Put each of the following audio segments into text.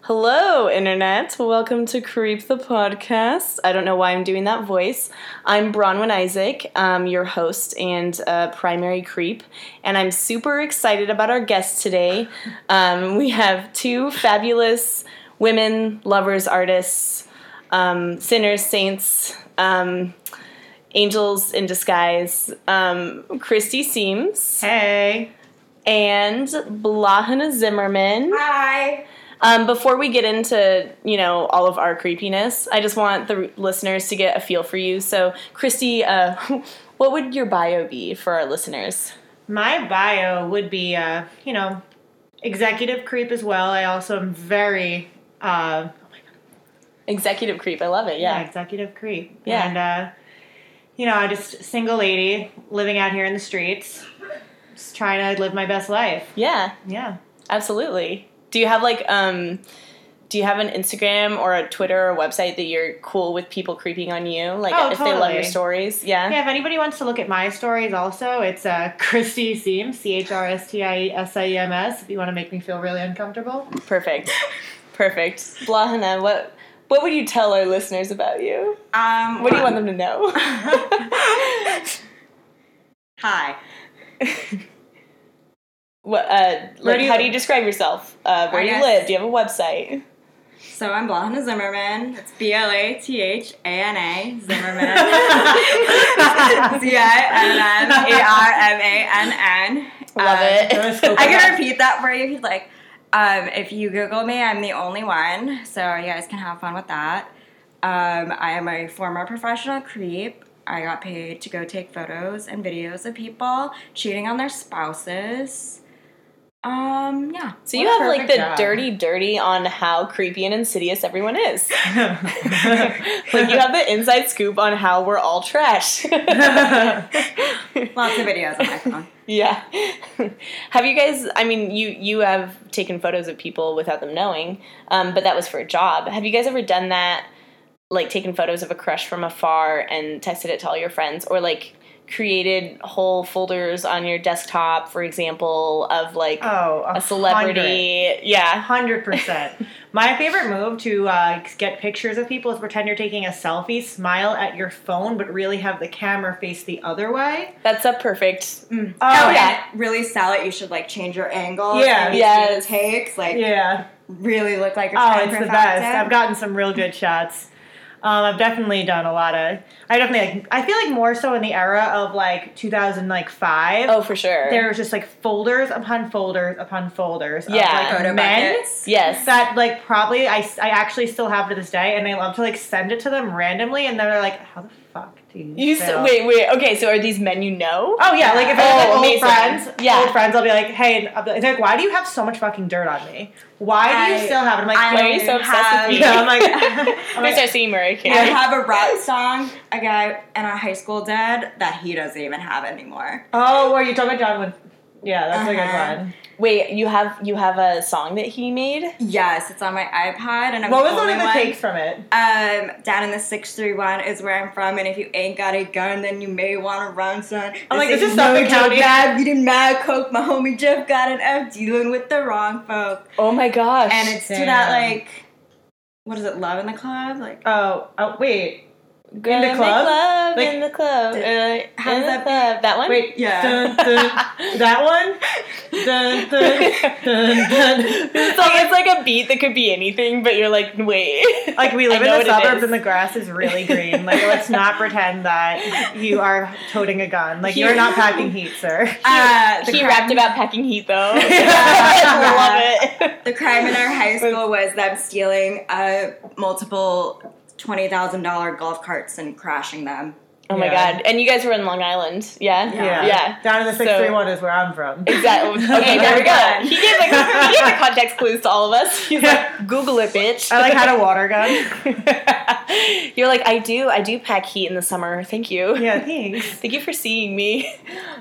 Hello, Internet. Welcome to Creep the Podcast. I don't know why I'm doing that voice. I'm Bronwyn Isaac, your host and primary creep, and I'm super excited about our guest today. We have two fabulous women, lovers, artists, sinners, saints, angels in disguise. Christy Seams. Hey. And Blahana Zimmerman. Hi. Before we get into, all of our creepiness, I just want the listeners to get a feel for you. So, Christy, what would your bio be for our listeners? My bio would be, executive creep as well. I also am very, Executive creep. I love it. Yeah. executive creep. Yeah. And, I'm just a single lady living out here in the streets, just trying to live my best life. Yeah. Yeah. Absolutely. Do you have an Instagram or a Twitter or website that you're cool with people creeping on you? Like, if totally. they love your stories? Yeah. Yeah, if anybody wants to look at my stories also, it's Christy Seams, ChrstiSiems, if you want to make me feel really uncomfortable. Perfect. Blahana, what would you tell our listeners about you? What do you want them to know? Hi. How do you describe yourself? Where do you live? Do you have a website? So I'm Blahana Zimmerman. It's Blathana Zimmerman. Zimmermann. Love it. I can repeat that for you if you'd like. If you Google me, I'm the only one, so you guys can have fun with that. I am a former professional creep. I got paid to go take photos and videos of people cheating on their spouses. Yeah. So you have like the dirty on how creepy and insidious everyone is. Like you have the inside scoop on how we're all trash. Lots of videos on my phone. Yeah. Have you guys, you have taken photos of people without them knowing, but that was for a job. Have you guys ever done that, like taken photos of a crush from afar and texted it to all your friends, or like created whole folders on your desktop, for example, of like a celebrity? 100%. My favorite move to get pictures of people is pretend you're taking a selfie, smile at your phone, but really have the camera face the other way. That's a perfect. Oh, yeah. Really sell it. You should like change your angle. Yeah. Yes. Takes Yeah. Really look like you're trying to it's the perfect best. it. I've gotten some real good shots. I've definitely done a lot of. I feel like more so in the era of like 2005. Oh, for sure. There was just like folders upon folders upon folders. Yeah. Of, like Photo men. buckets. Yes. That like probably I actually still have to this day, and I love to like send it to them randomly, and they're like, "How the fuck do you?" Wait. Okay, so are these men you know? Oh yeah, like if they're like amazing. old friends, I'll be like, "Hey," they're like, "Why do you have so much fucking dirt on me? Why do you still have it?" I'm like, "Why are you so obsessed with me?" Yeah, I'm like, I start singing Mariah I Carey. have a rap song a guy in our high school did that he doesn't even have anymore. oh, were you talking about John? Yeah, that's a good Uh-huh. one. Wait, you have a song that he made? Yes, it's on my iPod, and I'm What the was one only of the takes from it? Down in the 631 is where I'm from, and if you ain't got a gun, then you may want to run, son. I'm like, this is no Suffolk joke, County. Dad. You did mad coke. My homie Jeff got an F dealing with the wrong folk. Oh my gosh. And it's to that, like, what is it, Love in the Club? Like, Oh, wait. Go in the club? Like, in the club. how in does the that club. That one? Wait, Yeah. Dun, dun, that one? Dun, dun, dun, dun. It's like a beat that could be anything, but you're like, wait. Like, we live I in know the what it suburbs is. and the grass is really green. Like, let's not pretend that you are toting a gun. Like, you're not packing heat, sir. He rapped about packing heat, though. I love it. The crime in our high school was them stealing multiple $20,000 golf carts and crashing them. Oh my Yeah. god. And you guys were in Long Island, yeah? Yeah. Down in the So- 631 is where I'm from. Exactly. Okay, there we go. He gave the context clues to all of us. He's like, Google it, bitch. I like had a water gun. You're like, I do pack heat in the summer. Thank you. Yeah, thanks. Thank you for seeing me.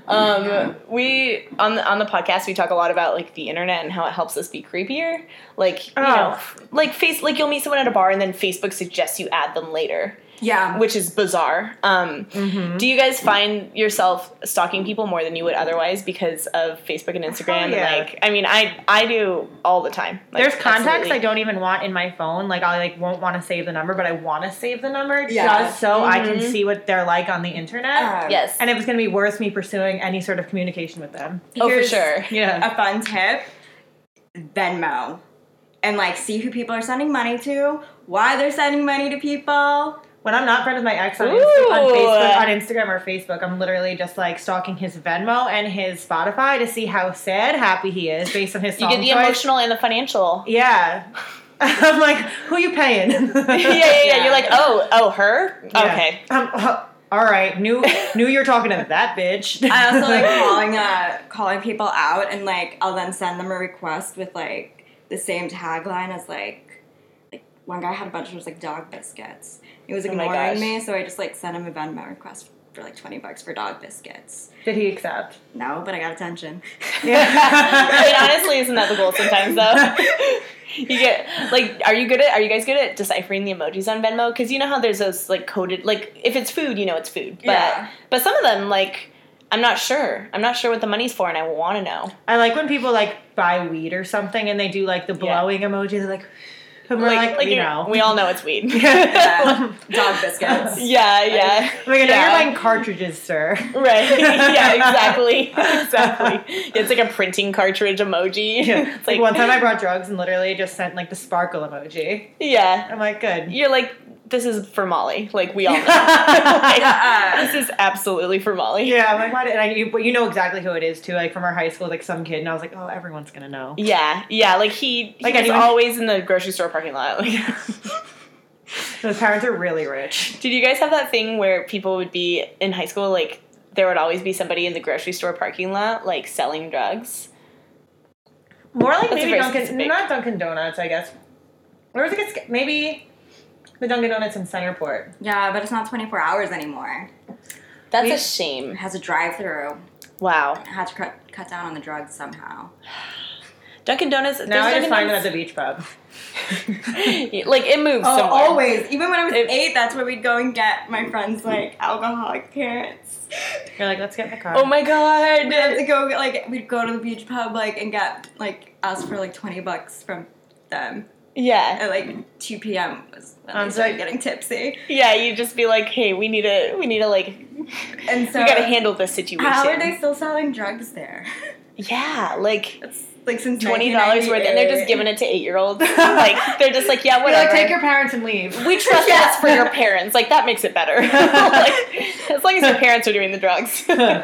We on the podcast we talk a lot about like the internet and how it helps us be creepier. Like like you'll meet someone at a bar and then Facebook suggests you add them later. Yeah. which is bizarre. Do you guys find yourself stalking people more than you would otherwise because of Facebook and Instagram? yeah. Like, I mean, I do all the time. Like, There's contacts absolutely. I don't even want in my phone. Like, I won't want to save the number, but I want to save the number Yeah. just so I can see what they're like on the internet. Yes. And if it's going to be worth me pursuing any sort of communication with them. Oh, for Here's sure. Yeah. a fun tip: Venmo, and like see who people are sending money to, why they're sending money to people. When I'm not friends with my ex on, Ooh. on Instagram or Facebook, I'm literally just like stalking his Venmo and his Spotify to see how sad, happy he is based on his You song get the choice. emotional and the financial. Yeah. I'm like, who are you paying? yeah. You're like, oh, her? Yeah. Okay. All right. Knew you were talking to that bitch. I also like calling people out, and like I'll then send them a request with like the same tagline as like one guy had a bunch of like dog biscuits. He was Oh my ignoring gosh. me, so I just like sent him a Venmo request for like $20 for dog biscuits. Did he accept? No, but I got attention. I mean, honestly, isn't that the goal sometimes, though? You get, like, are you guys good at deciphering the emojis on Venmo? Because you know how there's those, like, coded, like, if it's food, you know it's food. But, Yeah. but some of them, like, I'm not sure. I'm not sure what the money's for, and I want to know. I like when people like buy weed or something and they do like the blowing emoji. They're like, and we're like you know. We all know it's weed. Yeah. Dog biscuits. Yeah. I'm like, I know Yeah. you're buying cartridges, sir. Right. Yeah, exactly. It's like a printing cartridge emoji. Yeah. It's Like one time I brought drugs and literally just sent like the sparkle emoji. Yeah. I'm like, good. You're like, this is for Molly. Like, we all know. Like, this is absolutely for Molly. Yeah, I'm like, why did but you know exactly who it is too, like from our high school, like some kid, and I was like, oh, everyone's gonna know. Yeah, like he Like was anyone- always in the grocery store parking lot. Like, Those parents are really rich. did you guys have that thing where people would be in high school, like, there would always be somebody in the grocery store parking lot, like, selling drugs? More like That's a maybe very Dunkin', specific- not Dunkin' Donuts, I guess. Or was it maybe the Dunkin' Donuts in Centerport? Yeah, but it's not 24 hours anymore. That's We- a shame. It has a drive-through. Wow. I had to cut down on the drugs somehow. Dunkin' Donuts. Now I there's just Dunkin' find it at Donuts- the beach pub. Like, it moves Oh, somewhere. always. Even when I was It- 8, that's where we'd go and get my friends, like, alcoholic parents. You're like, let's get in the car. Oh my god. We'd have to go, like, we'd go to the beach pub, like, and get, like, ask for, like, $20 from them. Yeah. At, like, 2 p.m. was when I'm I started like- getting tipsy. Yeah, you just be like, hey, we need to like, And so, we gotta handle this situation. how are they still selling drugs there? Yeah, like, It's, like, since $20 worth, and they're just giving it to 8-year-olds. Like, they're just like, yeah, You're whatever. like, take your parents and leave. We trust that it's for your parents. Like, that makes it better. Like, as long as your parents are doing the drugs,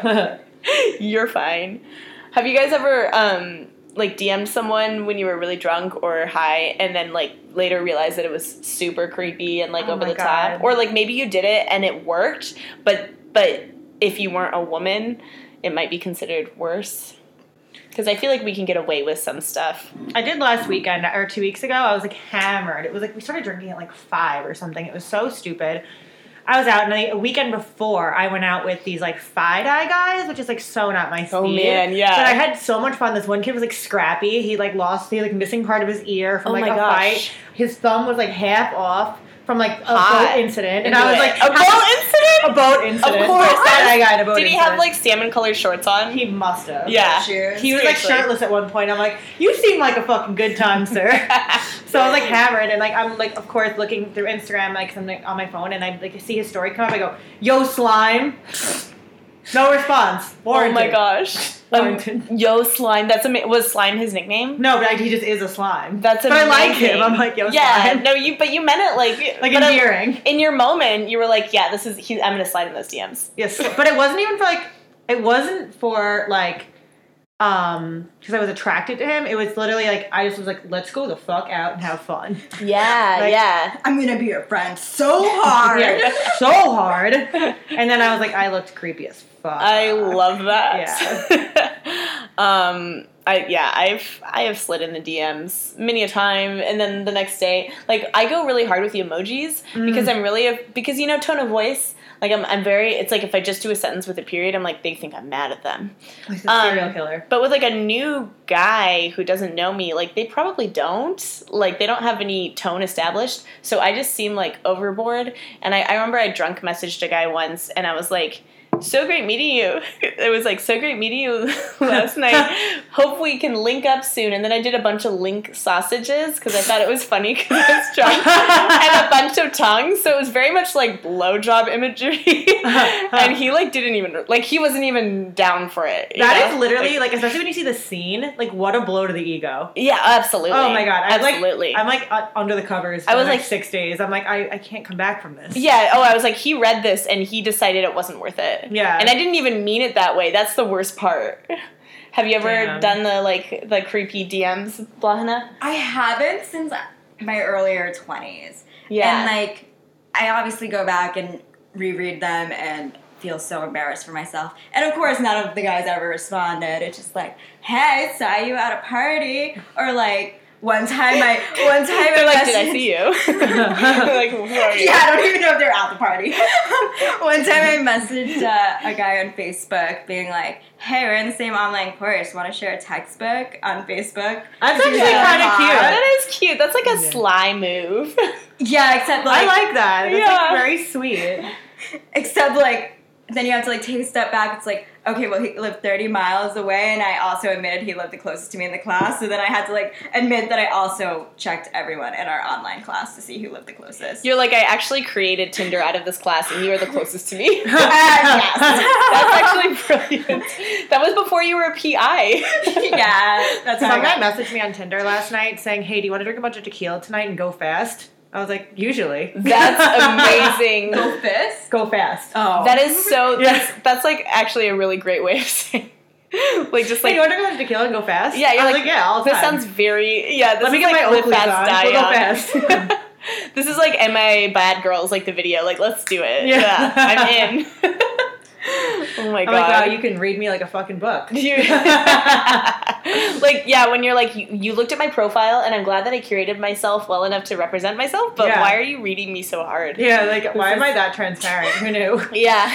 you're fine. Have you guys ever, like, DM'd someone when you were really drunk or high, and then, like, later realized that it was super creepy and, like, Oh over my the top? God. Or, like, maybe you did it and it worked, but if you weren't a woman, it might be considered worse. Because I feel like we can get away with some stuff. I did last weekend, or 2 weeks ago, I was like hammered. It was like, we started drinking at like 5 or something. It was so stupid. I was out, and a weekend before, I went out with these like Fi-Dye guys, which is like so not my speed. Oh, man, yeah. But I had so much fun. This one kid was like scrappy. He like missing part of his ear from Oh like my a gosh. fight. His thumb was like half off from like a Hot. boat incident. And Into I was it. like, a boat incident? A boat incident. Of course. That guy in a boat Did he incident. have like salmon colored shorts on? He must have. Yeah. Shoes. He was like Seriously. shirtless at one point. I'm like, you seem like a fucking good time, sir. So I was like hammered, and like I'm like, of course, looking through Instagram, like something on my phone, and I like see his story come up. I go, yo, slime. No response. Oh Warranted. my gosh. Warranted. Yo, Slime. That's was Slime his nickname? No, but he just is a slime. That's But I like amazing. him. I'm like, yo, Yeah, slime. no, but you meant it like Like but endearing. in your moment, you were like, yeah, I'm gonna slide in those DMs. Yes, but it wasn't even for like, it wasn't for like, because I was attracted to him. It was literally like, I just was like, let's go the fuck out and have fun. Yeah, Like- yeah. I'm gonna be your friend so hard. Yeah, so hard. And then I was like, I looked creepy as fuck. I love that. I have slid in the DMs many a time, and then the next day, like I go really hard with the emojis because I'm really because you know tone of voice. Like, I'm very, it's like if I just do a sentence with a period, I'm like, they think I'm mad at them. Like the serial killer. But with, like, a new guy who doesn't know me, like, they probably don't. Like, they don't have any tone established. So I just seem, like, overboard. And I remember I drunk messaged a guy once, and I was like, so great meeting you. It was like, so great meeting you last night. Hope we can link up soon. And then I did a bunch of link sausages because I thought it was funny because I was drunk. And a bunch of tongues. So it was very much like blowjob imagery. And he like didn't even, like he wasn't even down for it. That is literally, like, especially when you see the scene, like, what a blow to the ego. Yeah, absolutely. Oh my God. Absolutely. I'm like under the covers for I was the next like 6 days. I'm like, I can't come back from this. Yeah, I was like, he read this and he decided it wasn't worth it. Yeah. And I didn't even mean it that way. That's the worst part. Have you ever done the creepy DMs, Blahana? I haven't since my earlier 20s. Yeah. And, like, I obviously go back and reread them and feel so embarrassed for myself. And, of course, none of the guys ever responded. It's just like, hey, saw you at a party. Or, like, one time They're like, did I see you? Like, who are you? Yeah, I don't even know if they're at the party. One time I messaged a guy on Facebook being like, hey, we're in the same online course. Want to share a textbook on Facebook? That's actually kind of cute. That is cute. That's like a sly move. Yeah, except like... I like that. That's Yeah. like very sweet. Except like... Then you have to like take a step back. It's like, okay, well, he lived 30 miles away, and I also admitted he lived the closest to me in the class. So then I had to like admit that I also checked everyone in our online class to see who lived the closest. You're like, I actually created Tinder out of this class, and you are the closest to me. Yes. That's actually brilliant. That was before you were a PI. Yeah, that's how Some I guy got. messaged me on Tinder last night saying, hey, do you want to drink a bunch of tequila tonight and go fast? I was like, usually. That's amazing. Go fist? Go fast. Oh. That is so. Yeah. That's like actually a really great way of saying. Like just Hey, like you want to drink a bunch of tequila and go fast? yeah, you're I was like, yeah, all the this time. sounds very yeah. This Let me is get like my live Oakley fast, on. die We'll go young. fast. This is like Am I Bad Girls, like the video. Like let's do it. Yeah. I'm in. Oh my I'm god. like, wow, you can read me like a fucking book. Like yeah, when you're like you looked at my profile and I'm glad that I curated myself well enough to represent myself, but Yeah. why are you reading me so hard? Yeah, like, why am I that transparent? Who knew? Yeah.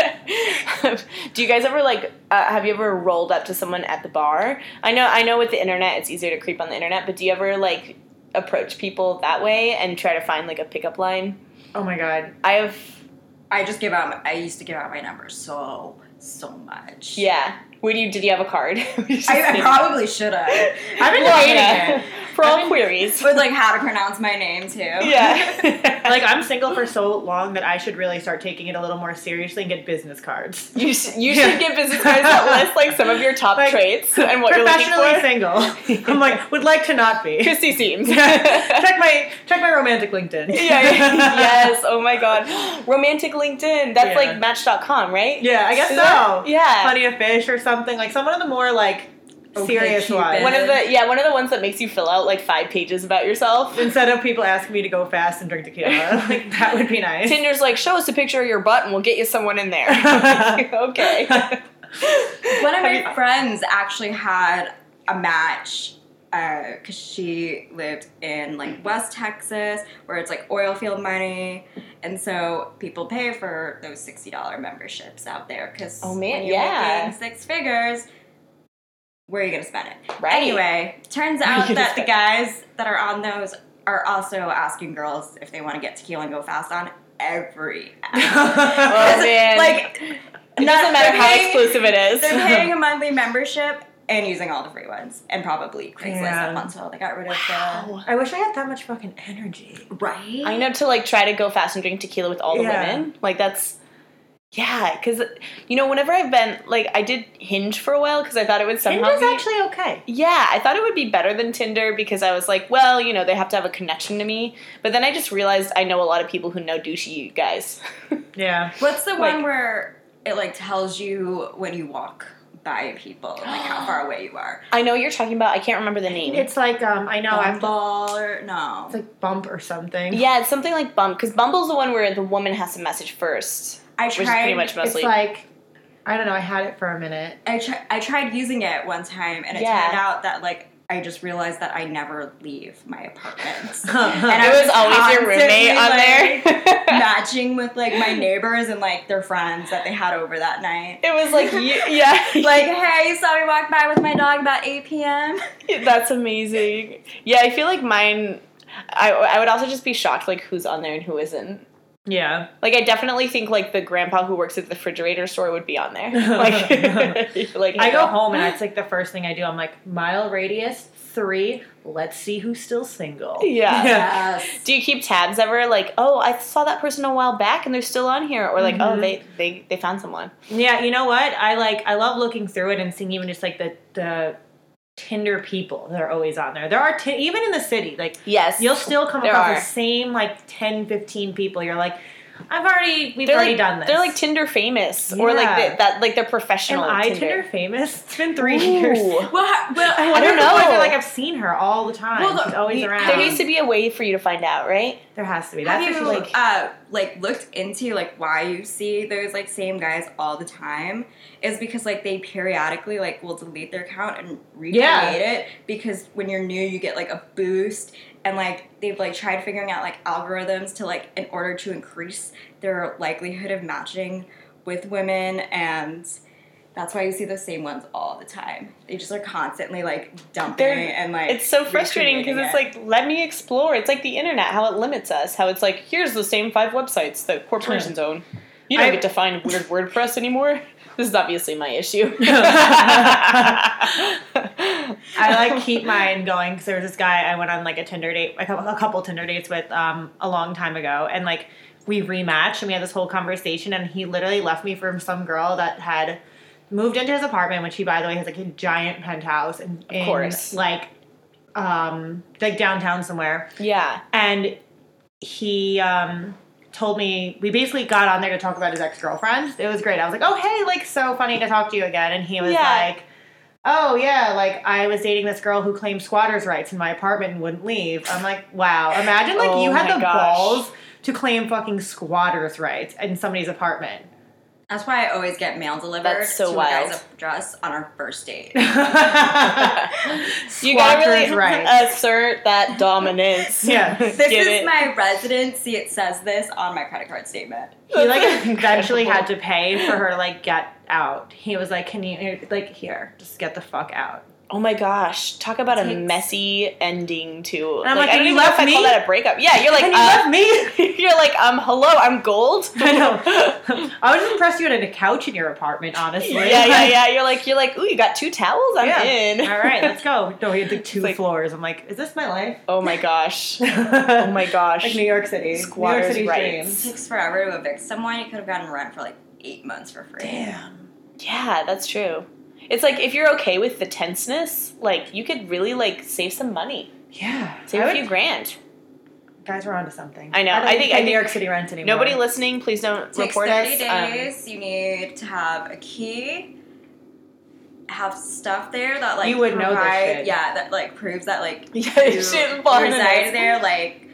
Do you guys ever like have you ever rolled up to someone at the bar? I know with the internet it's easier to creep on the internet, but do you ever like approach people that way and try to find like a pickup line? Oh my god. I used to give out my number so much. Yeah. Did you have a card? I probably should have. I've been Well, hating yeah. it. For all queries. With like how to pronounce my name too. Yeah. Like, I'm single for so long that I should really start taking it a little more seriously and get business cards. You should get business cards that list like some of your top Like, traits and what you're looking Professionally for. single. I'm like, would like to not be. Christy seems. check my romantic LinkedIn. Yeah, yes. Oh my god. Romantic LinkedIn. That's Yeah. like Match.com, right? Yeah, I guess Is so. it? Yeah. Plenty of Fish or something. Like, some one of the more, like, serious Cupid. ones. One of the ones that makes you fill out like 5 pages about yourself. Instead of people asking me to go fast and drink tequila. Like, that would be nice. Tinder's like, show us a picture of your butt and we'll get you someone in there. Okay. One of my friends actually had a match because she lived in like West Texas where it's like oil field money, and so people pay for those $60 memberships out there because Oh, man, when you're yeah. making 6 figures, where are you gonna spend it? Right. Anyway, turns Where are you out gonna that the spend guys that are on those are also asking girls if they want to get tequila and go fast on every app. Oh man. Like, it doesn't matter how paying- exclusive it is. They're paying a monthly membership and using all the free ones, and probably Craigslist Yeah. up until they got rid of Wow. I wish I had that much fucking energy. the right. I know to like try to go fast and drink tequila with all the Yeah. women. Like that's yeah, because whenever I've been like I did Hinge for a while because I thought it would somehow Tinder's be actually okay. yeah, I thought it would be better than Tinder because I was like, well, they have to have a connection to me. But then I just realized I know a lot of people who know douchey guys. Yeah. What's the Like- one where it like tells you when you walk by people, like how far away you are? I know what you're talking about. I can't remember the name. It's like, I know, Bumble or no? it's like Bump or something. Yeah, it's something like Bump because Bumble's the one where the woman has to message first. I Which is pretty much It's mostly. like, I don't know, I had it for a minute. I tried using it one time, and it Yeah. turned out that like I just realized that I never leave my apartment. And it was always your roommate on there. Matching with, like, my neighbors and, like, their friends that they had over that night. It was like, yeah. Like, hey, you saw me walk by with my dog about 8 p.m.? That's amazing. Yeah, I feel like mine, I would also just be shocked, like, who's on there and who isn't. Yeah. Like, I definitely think, like, the grandpa who works at the refrigerator store would be on there. Like, I go home and that's, like, the first thing I do. I'm like, mile radius 3, let's see who's still single. Yeah. Yes. Do you keep tabs ever? Like, oh, I saw that person a while back and they're still on here. Or, like, oh, they found someone. Yeah, you know what? I love looking through it and seeing even just, like, the Tinder people that are always on there. There are, even in the city, like, yes, you'll still come across the same, like, 10, 15 people. You're like, we've already done this. They're, like, Tinder famous. Or, like, they're professional. Am I Tinder famous? It's been 3 years. Well, I don't know. I feel like I've seen her all the time. Well, she's always around. There needs to be a way for you to find out, right? There has to be. Have That's you, what she's like, looked into, like, why you see those, like, same guys all the time? Is because, like, they periodically, like, will delete their account and recreate it. Because when you're new, you get, like, a boost. And, like, they've, like, tried figuring out, like, algorithms to, like, in order to increase their likelihood of matching with women. And that's why you see the same ones all the time. They just are constantly, like, dumping and, like, it's so frustrating because it's like, let me explore. It's like the internet, how it limits us. How it's like, here's the same 5 websites that corporations own. You don't get to find weird WordPress anymore. This is obviously my issue. I, like, keep mine going because there was this guy I went on, like, a Tinder date, a couple Tinder dates with a long time ago. And, like, we rematched and we had this whole conversation. And he literally left me for some girl that had moved into his apartment, which he, by the way, has, like, a giant penthouse in like downtown somewhere. Yeah. And he told me, we basically got on there to talk about his ex-girlfriend. It was great. I was like, oh, hey, like, so funny to talk to you again. And he was like, oh, yeah, like, I was dating this girl who claimed squatters' rights in my apartment and wouldn't leave. I'm like, wow. Imagine, like, you had the balls to claim fucking squatters' rights in somebody's apartment. That's why I always get mail delivered That's so to wild. a guy's address on our first date. You gotta really assert that dominance. Yeah. This is my residence. See, it says this on my credit card statement. He, like, eventually had to pay for her to, like, get out. He was like, can you, like, here, just get the fuck out. Oh my gosh, talk about a messy ending to. And I'm like, I don't even know if I call that a breakup. Yeah, you're like, and you left me. You're like, hello, I'm gold. I know. I was impressed you had a couch in your apartment, honestly. Yeah. You're like, ooh, you got 2 towels? I'm in. All right, let's go. No, he had like 2 floors. I'm like, is this my life? Oh my gosh. Oh my gosh. Like New York City. Squatters' New York City rights. It takes forever to evict someone. You could have gotten rent for like 8 months for free. Damn. Yeah, that's true. It's like, if you're okay with the tenseness, like, you could really, like, save some money. Yeah. Save a few grand. Guys, we're onto something. I know. I think New York City rent anymore. Nobody listening, please don't report us. It takes 30 days. You need to have a key, have stuff there that, like, you would know this shit. Yeah, that, like, proves that, like, you reside there. Like,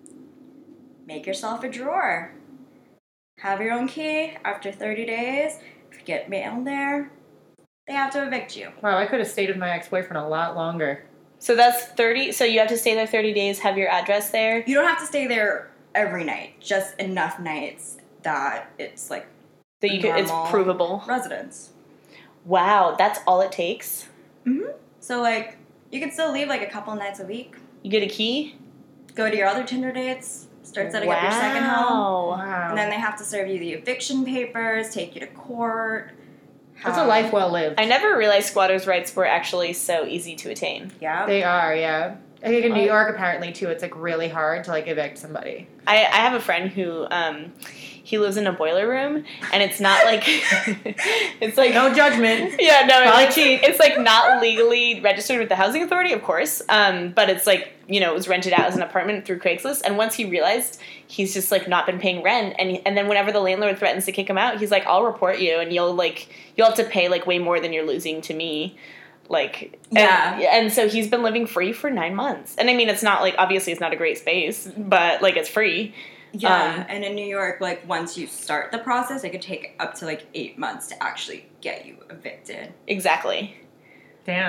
make yourself a drawer. Have your own key. After 30 days, if you get mail there, they have to evict you. Wow, I could have stayed with my ex-boyfriend a lot longer. So that's 30. So you have to stay there 30 days, have your address there? You don't have to stay there every night. Just enough nights that it's, like, that you could, it's provable. Residence. Wow, that's all it takes? Mm-hmm. So, like, you can still leave, like, a couple nights a week. You get a key? Go to your other Tinder dates. Start setting up your second home. Wow. And then they have to serve you the eviction papers, take you to court. That's a life well lived. I never realized squatters' rights were actually so easy to attain. Yeah. They are, yeah. I think in New York, apparently, too, it's, like, really hard to, like, evict somebody. I have a friend who, he lives in a boiler room, and it's not, like, it's, like... No judgment. Yeah, no, it's like, not legally registered with the housing authority, of course, but it's, like, you know, it was rented out as an apartment through Craigslist, and once he realized he's just, like, not been paying rent, and then whenever the landlord threatens to kick him out, he's like, I'll report you, and you'll have to pay, like, way more than you're losing to me. Like, and so he's been living free for 9 months. And I mean, it's not, like, obviously it's not a great space, but, like, it's free. Yeah, and in New York, like, once you start the process, it could take up to, like, 8 months to actually get you evicted. Exactly. Damn.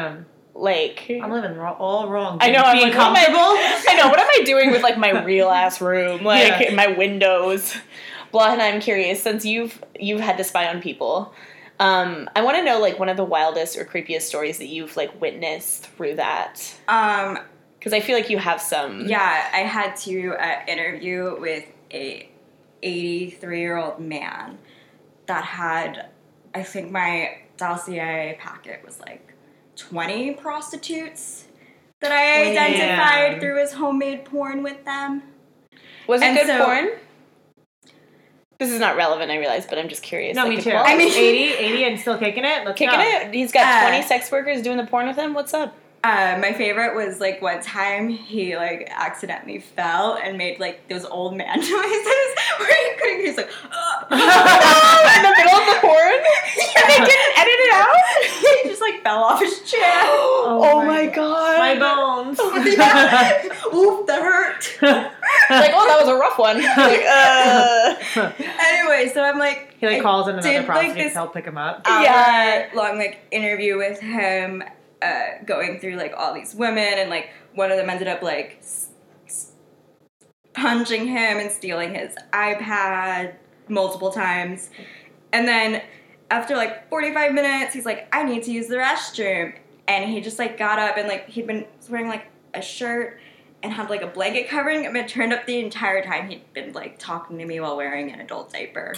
Like, I'm living all wrong. I know. I'm being like, what am I- comfortable. I know. What am I doing with like my real ass room, like my windows? Blah. And I'm curious, since you've had to spy on people, I want to know like one of the wildest or creepiest stories that you've like witnessed through that. Because I feel like you have some. Yeah, I had to interview with a 83-year-old man that had, I think my dossier packet was like 20 prostitutes that I identified through his homemade porn with them. Was it And good so- porn? This is not relevant, I realize, but I'm just curious. No, like, me the too. quality. I mean, 80 and still kicking it. Let's Kicking go. it. He's got 20 Uh, sex workers doing the porn with him. What's up? My favorite was like one time he like accidentally fell and made like those old man noises where he couldn't. He's like, In the middle of the porn? And they didn't edit it out? he just like fell off his chair. Oh my god. My bones. Oof, that hurt. Like, oh, that was a rough one. Like, Anyway, so I'm like, He like I calls in another did, prostitute this to help pick him up. hour-long like interview with him, going through like all these women, and like one of them ended up like punching him and stealing his iPad multiple times, and then after like 45 minutes, he's like, I need to use the restroom, and he just like got up and like he'd been wearing like a shirt and had like a blanket covering him and turned up the entire time he'd been like talking to me while wearing an adult diaper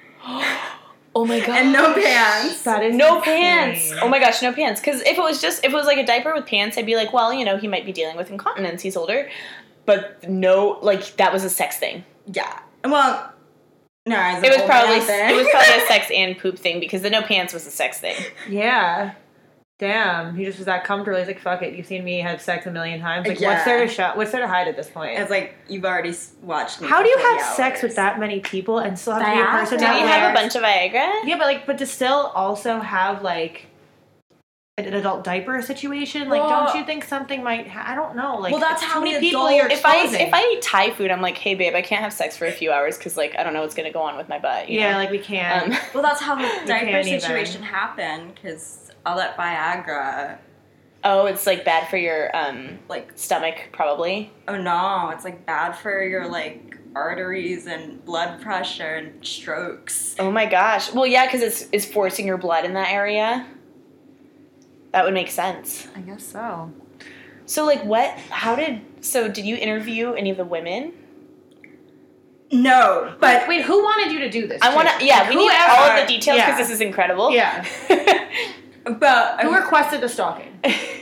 oh my god. and no pants. That is No insane. pants. Oh my gosh, no pants. Because if it was like a diaper with pants, I'd be like, well, you know, he might be dealing with incontinence. He's older. But no, like, that was a sex thing. Yeah. Well, no, It was probably a sex and poop thing because the no pants was a sex thing. Yeah. Damn. He just was that comfortable. He's like, fuck it. You've seen me have sex a million times. Like, Yeah. what's there to show? What's there to hide at this point? It's like you've already watched me. How for do you 40 have sex hours. with that many people and still have to be a person Viagra. Did that you have a wears- bunch of Viagra? Yeah, but to still also have like an adult diaper situation, like, Well- don't you think something might? I don't know. Like, Well, that's too how many the people adult- you're If I exposing. eat Thai food, I'm like, hey babe, I can't have sex for a few hours because like I don't know what's gonna go on with my butt. You yeah, know? like we can't. Well, that's how the diaper can't even. situation happened because all that Viagra. Oh, it's like bad for your Like, stomach probably. oh no, it's like bad for your like arteries and blood pressure and strokes. Oh my gosh. Well, yeah, because it's forcing your blood in that area. That would make sense. I guess so. So like did you interview any of the women? No, but Wait, who wanted you to do this? I want to, yeah, we need Whoever- all of the details because yeah. this is incredible. Yeah. but Who requested the stalking?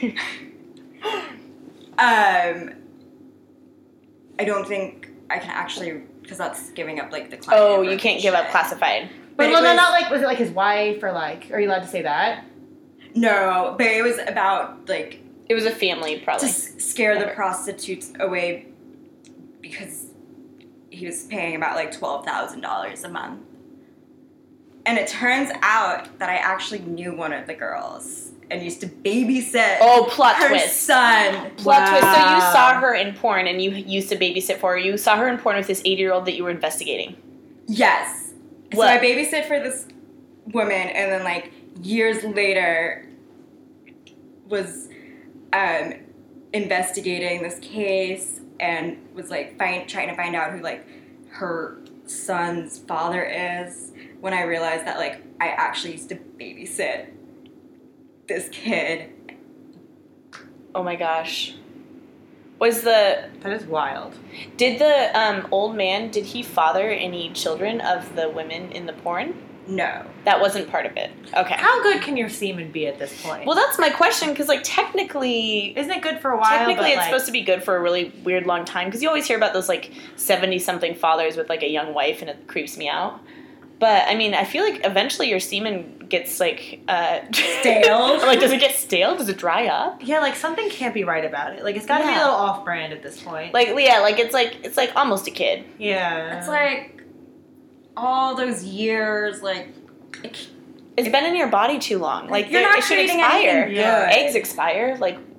I don't think I can actually because that's giving up like the client. Oh, you can't give up information. classified. But it well, no, was- not like, was it like his wife or like, are you allowed to say that? No, but it was about like It was a family, to probably. scare the Okay. prostitutes away because he was paying about like $12,000 a month. And it turns out that I actually knew one of the girls and used to babysit Oh, plot her twist. son. Plot twist. So you Wow. saw her in porn and you used to babysit for her. You saw her in porn with this 80-year-old that you were investigating. Yes. So What? I babysit for this woman, and then like years later was investigating this case and was like trying to find out who like her son's father is. When I realized that like I actually used to babysit this kid. Oh my gosh. Did That is wild. the old man, did he father any children of the women in the porn? No. That wasn't part of it. Okay. How good can your semen be at this point? Well, that's my question, because, like, technically isn't it good for a while? Technically, but, it's like, supposed to be good for a really weird long time, because you always hear about those, like, 70-something fathers with, like, a young wife, and it creeps me out. But, I mean, I feel like eventually your semen gets, like, Stale? Like, does it get stale? Does it dry up? Yeah, like something can't be right about it. Like it's got to be a Yeah. little off-brand at this point. Like, yeah, like, it's like almost a kid. yeah, It's like all those years, like It's been in your body too long. Like, You're not it should creating expire. anything good. Eggs expire. Like,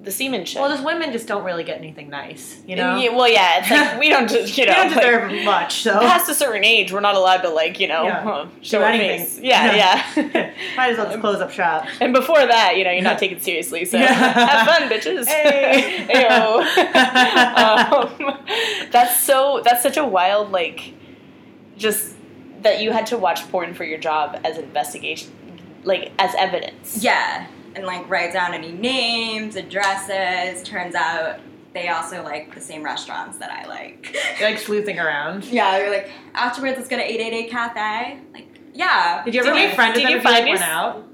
the semen should. Well, just women just don't really get anything nice, you know? Yeah, well, yeah, it's like, we don't just, We don't deserve much, so. Past a certain age, we're not allowed to, like, show our anything. face. Yeah. Might as well just close up shop. And before that, you're not taken seriously, so Yeah. have fun, bitches. Hey. Ayo. That's such a wild, like, just that you had to watch porn for your job as investigation, like, as evidence. Yeah. And, like, write down any names, addresses. Turns out they also like the same restaurants that I like. You're, like, sleuthing around. Yeah, you're like, afterwards, let's go to 888 Cafe. Like, yeah. Did you ever make friends with them if you, like, went out?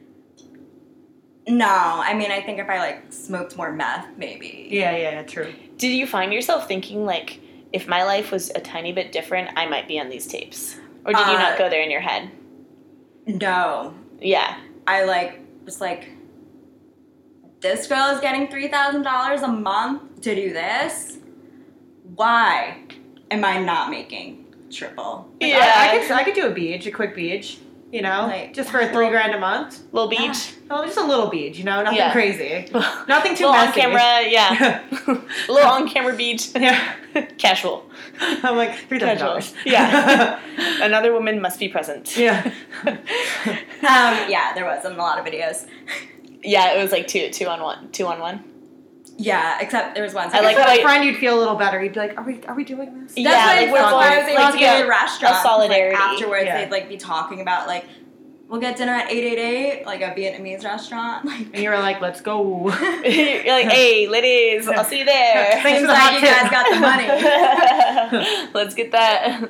No. I mean, I think if I, like, smoked more meth, maybe. Yeah, true. Did you find yourself thinking, like, if my life was a tiny bit different, I might be on these tapes? Or did you not go there in your head? No. Yeah. I, like, was like, this girl is getting $3,000 a month to do this? Why am I not making triple? Like, Yeah. I could do a quick beach, Like, just for $3,000 a month. Little beach. Oh, just a little beach, nothing Yeah. crazy. Nothing too Little on messy. camera, yeah. Little on camera beach. Yeah. Casual. I'm like, $3,000. Yeah. Another woman must be present. Yeah. Yeah, there was in a lot of videos. Yeah, it was like two on one. Yeah, except there was one. I like With how a friend, you'd feel a little better. You'd be like, are we doing this? That's Yeah, why like, we're that's why I was able like, to go to the restaurant. a solidarity. Like, afterwards, Yeah. they'd like be talking about like, we'll get dinner at 888, like a Vietnamese restaurant. Like, And you were like, let's go. You're like, hey, ladies, I'll see you there. Thanks seems for the like hot you tip. guys got the money. Let's get that.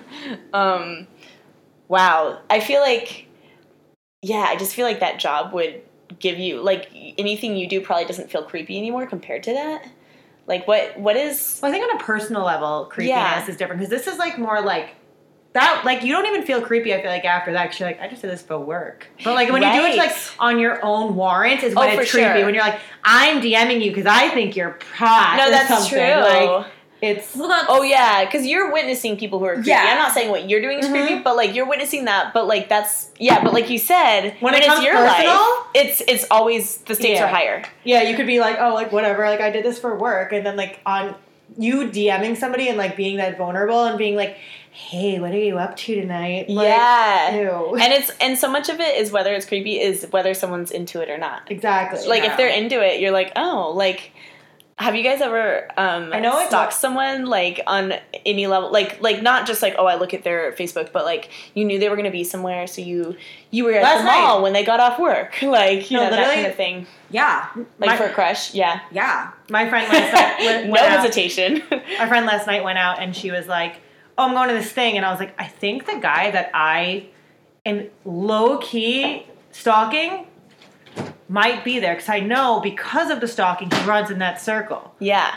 Wow. I feel like, I just feel like that job would give you, like, anything you do probably doesn't feel creepy anymore compared to that. Like, what is... Well, I think on a personal level, creepiness Yeah. is different because this is like more like that. Like you don't even feel creepy. I feel like after that, 'cause you're like, I just did this for work. But like when you do it Right. like on your own warrant is when Oh, it's for creepy. sure. When you're like, I'm DMing you because I think you're hot. No, or that's something. true. Like it's Well, that's, Oh, yeah, because you're witnessing people who are creepy. Yeah. I'm not saying what you're doing is creepy, but, like, you're witnessing that. But, like, that's... Yeah, but like you said, When when it it's comes your personal? life, it's always... The stakes Yeah. are higher. yeah. You could be like, oh, like whatever. Like I did this for work, and then like on you DMing somebody and like being that vulnerable and being like, hey, what are you up to tonight? Like, Yeah. ew. And so much of it is whether it's creepy is whether someone's into it or not. Exactly. Like, Yeah. if they're into it, you're like, oh, like, have you guys ever I know it's stalked someone, like, on any level? Like, not just, like, oh, I look at their Facebook, but, like, you knew they were going to be somewhere, so you were at Last the mall night. when they got off work. Like, you No, know, that literally- kind of thing. yeah, Like, My- for a crush, yeah. yeah. my friend last night went No out. hesitation. My friend last night went out and she was like, oh, I'm going to this thing. And I was like, I think the guy that I am low-key stalking might be there. Because I know because of the stalking, he runs in that circle. Yeah.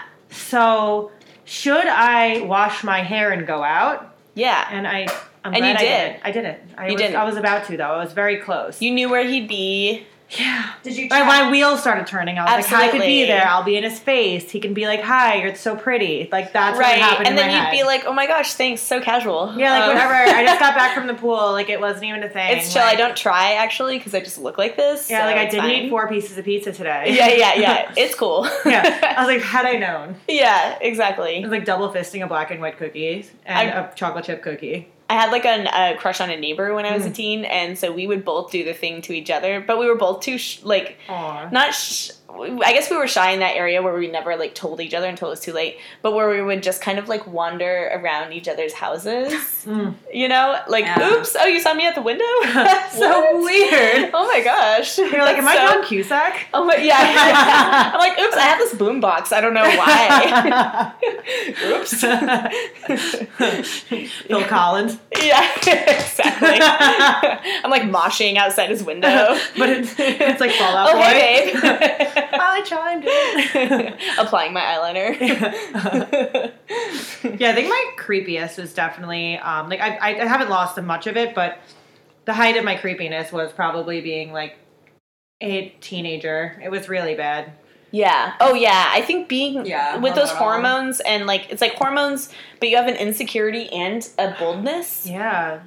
So should I wash my hair and go out? Yeah. And I'm And glad you I did. didn't. I didn't. You didn't. I was about to, though. I was very close. You knew where he'd be. Yeah. Did you My wheels started turning. I was like, I could be Absolutely. there. I'll be in his face. He can be like, hi, you're so pretty. Like, that's what Right. happened And in then my you'd head. be like, oh my gosh, thanks, so casual. Yeah, like whatever. I just got back from the pool. Like it wasn't even a thing. It's chill. Like, I don't try actually because I just look like this. Yeah, so like I it's didn't fine. eat 4 pieces of pizza today. Yeah. It's cool. Yeah. I was like, had I known. Yeah, It exactly. was like double fisting a black and white cookie and a chocolate chip cookie. I had like a crush on a neighbor when I was a teen, and so we would both do the thing to each other, but we were both too Aw. I guess we were shy in that area where we never like told each other until it was too late, but where we would just kind of like wander around each other's houses, you know, like, Yeah. oops, oh, you saw me at the window? So What? weird. Oh my gosh. You're like, am I That's John Cusack? Oh my, yeah. I'm like, oops, I have this boombox. I don't know why. Oops. Phil Collins. Yeah, exactly. I'm like moshing outside his window. But it's like Fall Out Oh, Boy. hey, babe. I chimed in. Applying my eyeliner. Yeah, I think my creepiest was definitely like I haven't lost much of it, but the height of my creepiness was probably being like a teenager. It was really bad. Yeah. Oh, yeah. I think being Yeah, with those hormonal. hormones and like it's like hormones, but you have an insecurity and a boldness. Yeah.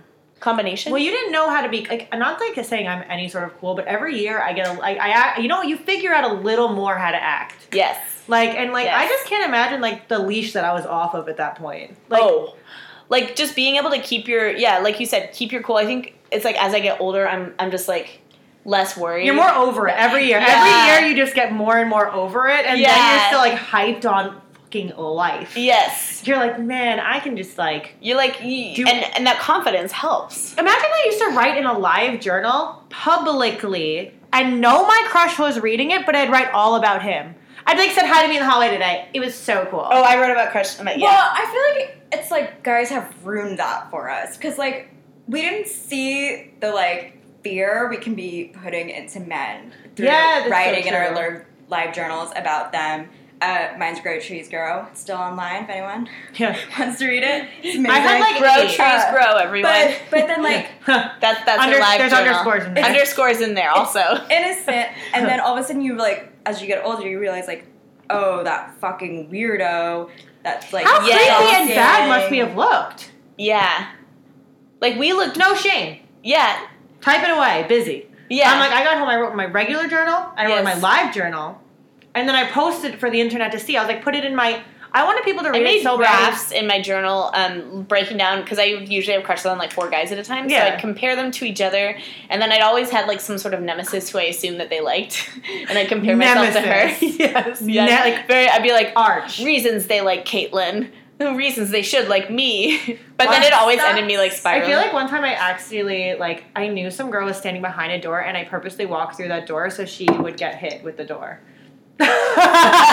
combination. Well, you didn't know how to be like, not like saying I'm any sort of cool, but every year I get I you know, you figure out a little more how to act. Yes. Like, and like, Yes. I just can't imagine like the leash that I was off of at that point. Like, like just being able to keep your like you said, keep your cool. I think it's like as I get older, I'm just like less worried. you're more over it every year. Yeah. Every year you just get more and more over it, and then you're still like hyped on fucking life. Yes. You're like, man, I can just like. You're like, and that confidence helps. Imagine I used to write in a live journal publicly and know my crush was reading it, but I'd write all about him. I'd like said hi to me in the hallway today. It was so cool. Oh, I wrote about crush. Yeah. Well, I feel like it's like guys have ruined that for us because like we didn't see the like fear we can be putting into men through writing in our live journals about them. Mine's Grow Trees Grow. It's still online if anyone wants to read it. It's amazing. I had like Grow Trees Grow, everyone. But then like that's your live there's journal. underscores in there. Underscores in there also. Innocent, and then all of a sudden you like as you get older you realize like, oh, that fucking weirdo. That's like how creepy and stalking. bad must we have looked? Yeah. Like we looked. No shame. Yeah. Typing away, busy. Yeah. I'm like, I got home, I wrote my regular journal, I wrote Yes. my live journal, and then I posted for the internet to see. I was like, put it in my. I wanted people to read I made it so graphs bad. in my journal, breaking down because I usually have crushes on like 4 guys at a time. So Yeah. I'd compare them to each other, and then I'd always had like some sort of nemesis who I assumed that they liked, and I'd compare myself to her. Yes, like I'd be like Arch. reasons they like Caitlyn, reasons they should like me, but then it always ended me like I spiraling. feel like one time I accidentally, like, I knew some girl was standing behind a door, and I purposely walked through that door so she would get hit with the door. Like, you know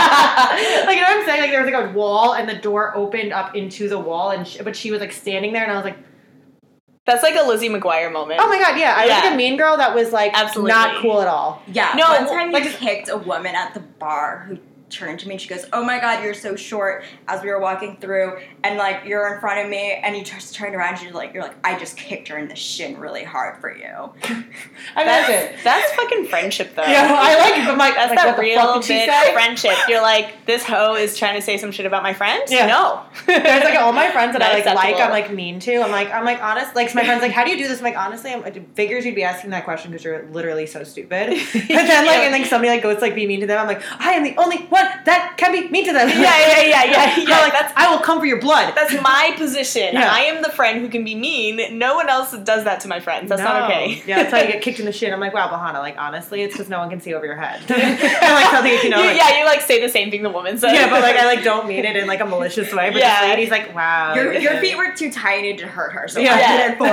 what I'm saying? Like, there was like a wall, and the door opened up into the wall, and but she was like standing there, and I was like, that's like a Lizzie McGuire moment. oh my god, yeah, I was Yeah. like a mean girl that was like Absolutely. not cool at all. Yeah, No, one time like- you kicked a woman at the bar who turned to me and she goes, oh my god, you're so short, as we were walking through, and like you're in front of me and you just turned around and you're like I just kicked her in the shin really hard for you. I meant it. That's fucking friendship though. Yeah, I like it, but like, That's like, that what the real fuck did she bit say? friendship. You're like, this hoe is trying to say some shit about my friend? Yeah. No. There's like all my friends that I like, Not acceptable. I'm like mean to. I'm like honest. Like my friends like, how do you do this? I'm like, honestly, it figures you'd be asking that question because you're literally so stupid. But then like, and like somebody like goes to like be mean to them. I'm like, I am the only one that can be mean to them. Yeah. I'm like, I will come for your blood. That's my position. Yeah. I am the friend who can be mean. No one else does that to my friends. That's not okay. Yeah, that's how you get kicked in the shin. I'm like, wow, Bahana, like honestly, it's because no one can see over your head. And like something, you know. Like, you like say the same thing the woman says. yeah, but like I like don't mean it in like a malicious way. But Yeah. this lady's like, wow. Your feet were too tiny to hurt her, so Yeah. I Yeah. did it for you.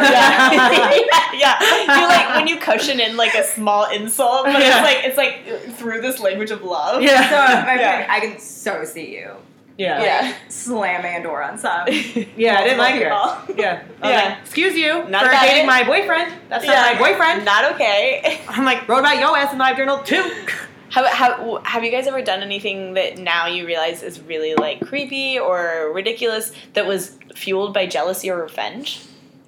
yeah. You like when you cushion in like a small insult, but Yeah. it's like through this language of love. Yeah. So my Yeah. friend, I can so see you. Yeah. Yeah. Slamming a door on some. Yeah, I didn't like her. Multiple Yeah. I was Yeah. like, excuse you Not for that dating it. my boyfriend. That's not my boyfriend. Not okay. I'm like, wrote about your ass in the live journal too. Have you guys ever done anything that now you realize is really like creepy or ridiculous that was fueled by jealousy or revenge?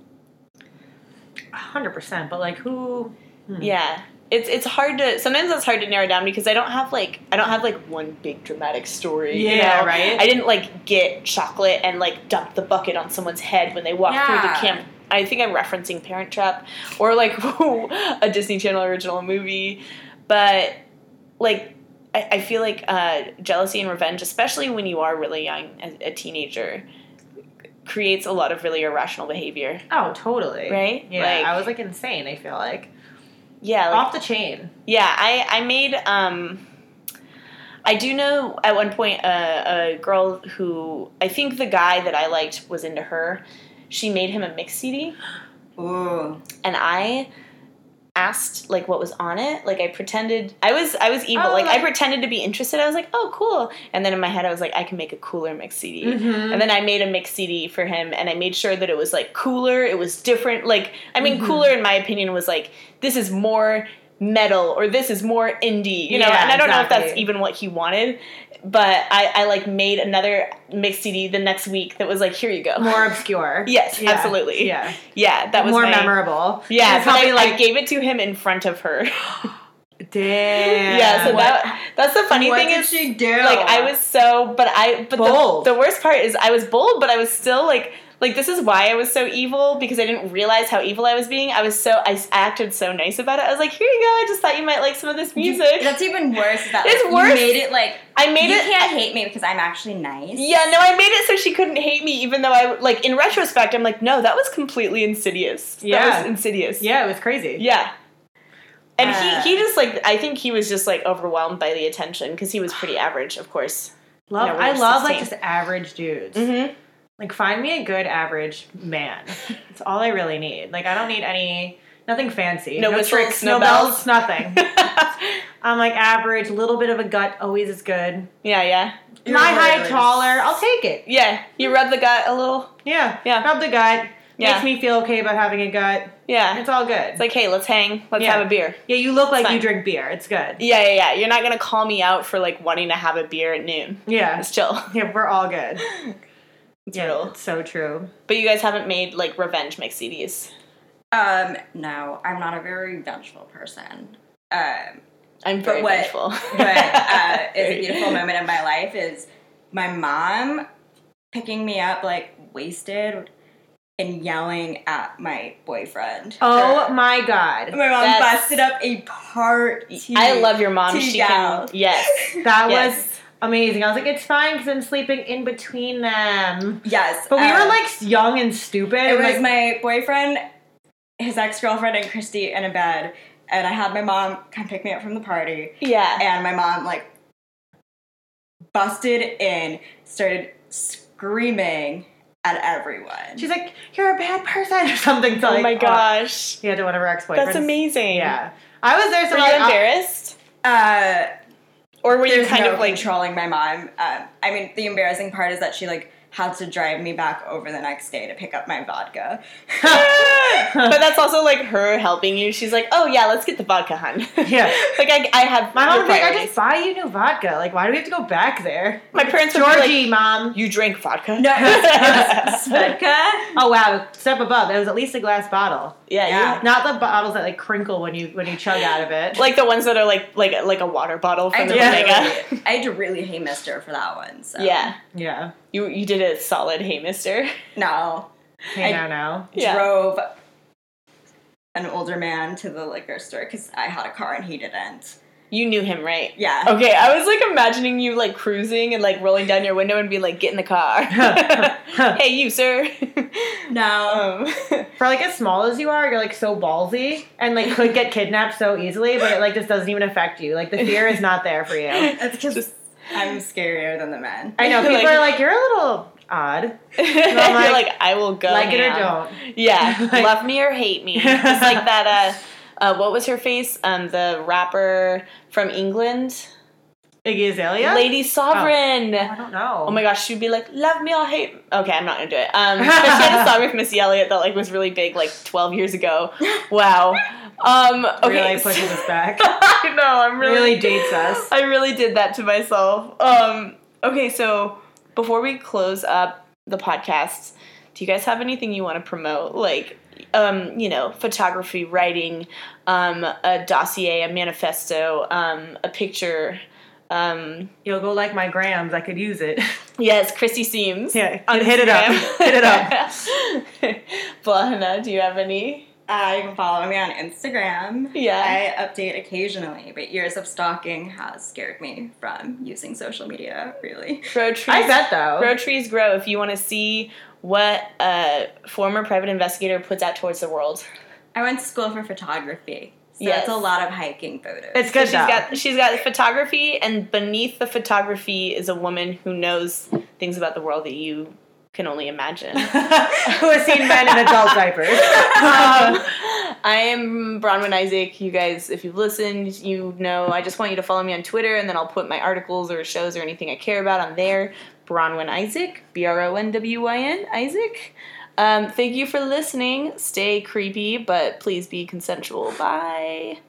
100%, but like who? Yeah. It's hard to sometimes it's hard to narrow down because I don't have like one big dramatic story. you Yeah, know? right. I didn't like get chocolate and like dump the bucket on someone's head when they walk through the Yeah. camp. I think I'm referencing Parent Trap or like a Disney Channel original movie, but like I feel like jealousy and revenge, especially when you are really young, as a teenager, creates a lot of really irrational behavior. Oh, totally. Right? Yeah, Like- I was like insane. I feel like Yeah, like, off the chain. yeah. I made I do know at one point a girl who I think the guy that I liked was into her. She made him a mix CD, Ooh. and I asked like what was on it. Like I pretended I was evil. Oh, like I like- pretended to be interested. I was like, oh cool. And then in my head I was like, I can make a cooler mix CD. Mhm. And then I made a mix CD for him, and I made sure that it was like cooler. It was different. Like I mean, Mhm. cooler in my opinion was like this is more metal or this is more indie. You know, Yeah, and I don't know if that's exactly. even what he wanted. But I like made another mix CD the next week that was like, here you go. More obscure. Yes, Yeah. absolutely. Yeah. Yeah, that was more my, memorable. Yeah, It's but probably I like gave it to him in front of her. Damn. Yeah, so that's the funny What thing did is she do? like I was so but Bold. the worst part is I was bold, but I was still like this is why I was so evil, because I didn't realize how evil I was being. I acted so nice about it. I was like, here you go, I just thought you might like some of this music. That's even worse. Is that It's like, worse. You made it like I made you it can't hate me because I'm actually nice. Yeah, no, I made it so she couldn't hate me, even though I, like, in retrospect, I'm like, no, that was completely insidious. Yeah. That was insidious. Yeah, it was crazy. Yeah. And he just, like, I think he was just, like, overwhelmed by the attention, because he was pretty average, of course. I love, like, 16. just average dudes. Mm-hmm. Like, find me a good average man. That's all I really need. Like, I don't need nothing fancy. No whistles, tricks, no bells, nothing. I'm, like, average, little bit of a gut always is good. Yeah. You're My height, literally taller, I'll take it. Yeah, you rub the gut a little. Yeah. Yeah. Rub the gut. Yeah. Makes me feel okay about having a gut. Yeah. It's all good. It's like, hey, let's hang. Let's Yeah. have a beer. Yeah, you look like fine. you drink beer. It's good. Yeah. You're not going to call me out for, like, wanting to have a beer at noon. Yeah. It's chill. Yeah, we're all good. It's Yeah, real. it's so true. But you guys haven't made, like, revenge mix CDs. No, I'm not a very vengeful person. I'm very what- vengeful. But is a beautiful moment in my life is my mom picking me up like wasted and yelling at my boyfriend. Oh my god. My mom That's- busted up a party. I love your mom. Two She gals. can. Yes. That Yes. was amazing. I was like, it's fine because I'm sleeping in between them. Yes. But we were like young and stupid. It and, was like, my boyfriend, his ex-girlfriend, and Christy in a bed. And I had my mom come pick me up from the party. Yeah. And my mom, like, busted in, started screaming at everyone. she's like, you're a bad person or something. So Oh like, my gosh. Yeah, to one of her ex-boyfriends. That's amazing. Yeah. I was there, so Were like, you embarrassed? Or were you There's kind no of like. controlling my mom. I mean, the embarrassing part is that she, like, had to drive me back over the next day to pick up my vodka. But that's also like her helping you. She's like, oh yeah, let's get the vodka, hun. Yeah. Like I have My your mom's like, I priorities. just buy you new vodka. Like, why do we have to go back there? My parents would be Georgie, like, Mom. you drink vodka? No, it was Svedka. Oh wow, step above. It was at least a glass bottle. Yeah. Yeah. Not the bottles that like crinkle when you chug out of it. Like the ones that are like a water bottle from the I bodega. had to really hey mister for that one. So. Yeah. Yeah. You did a solid hey mister. No. Hey, I- now. Yeah. Drove an older man to the liquor store because I had a car and he didn't. You knew him, right? Yeah. Okay, I was like imagining you like cruising and like rolling down your window and being like, get in the car. Hey, you, sir. No. For like as small as you are, you're like so ballsy and like could get kidnapped so easily, but it like just doesn't even affect you. Like the fear is not there for you. That's because I'm scarier than the men. I know people Like- are like, you're a little odd. You're like, like, I will go. Like it or now." don't. Yeah, Like- love me or hate me. Just like that. What was her face? The rapper from England, Iggy Azalea? Lady Sovereign. I don't know. Oh my gosh, she'd be like, love me or hate me. Okay, I'm not gonna do it. But she had a song with Missy Elliott that like was really big like 12 years ago. Wow. Okay. Really pushes us back. I know, I'm Really dates us. I really did that to myself. Okay, so before we close up the podcast, do you guys have anything you want to promote? Like, photography, writing, a dossier, a manifesto, a picture. You'll go like my grams. I could use it. Yes, Christy Seams. Yeah, on hit it up. Instagram. Hit it up. Blahana, do you have any? You can follow me on Instagram. Yeah. I update occasionally, but years of stalking has scared me from using social media, really. Grow trees. I bet though. Grow trees grow. If you want to see what a former private investigator puts out towards the world. I went to school for photography, so Yes. that's a lot of hiking photos. It's good So though. she's got photography, and beneath the photography is a woman who knows things about the world that you can only imagine. Who has seen men in adult diapers? I am Bronwyn Isaac. You guys, if you've listened, you know I just want you to follow me on Twitter, and then I'll put my articles or shows or anything I care about on there. Bronwyn Isaac, BRONWYN Isaac. Thank you for listening. Stay creepy, but please be consensual. Bye.